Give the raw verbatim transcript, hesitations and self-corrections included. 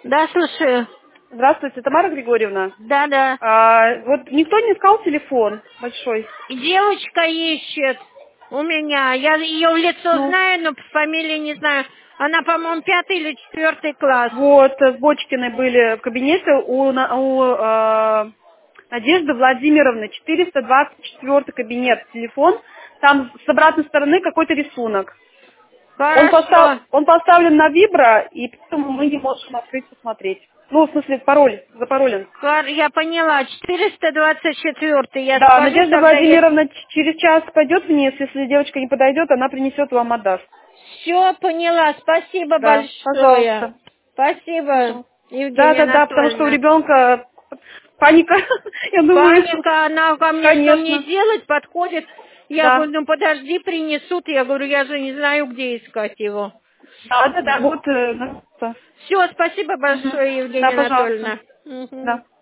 Да, слушаю. Здравствуйте, Тамара Григорьевна. Да, да. А, вот никто не искал телефон большой? Девочка ищет у меня. Я ее в лицо Ну, знаю, но по фамилии не знаю. Она, по-моему, пятый или четвертый класс. вот, с Бочкиной были в кабинете у, На- у а, Надежды Владимировны, четыреста двадцать четвёртый кабинет, телефон. Там с обратной стороны какой-то рисунок. Он, постав- Хорошо. он поставлен на вибро, и поэтому мы не можем открыть посмотреть. Ну, в смысле, пароль, запаролен. Хор- Я поняла. четыреста двадцать четвертый. Я Да, скажу Надежда тогда, если... Владимировна ч- через час пойдет вниз, если девочка не подойдет, она принесет вам, отдаст. Все поняла. Спасибо Да, большое. пожалуйста. Спасибо, Пожалуйста. Да, Евгения да, да, потому что у Анатольевна. ребенка паника, я думаю, Паника, она ко мне, что мне конечно. делать, подходит. Я Да, говорю, ну подожди, принесут. Я говорю, я же не знаю, где искать его. да, да, да, вот, э, да. Все, спасибо Мгм. большое, Да, Евгения пожалуйста. Анатольевна. Мгм. Да.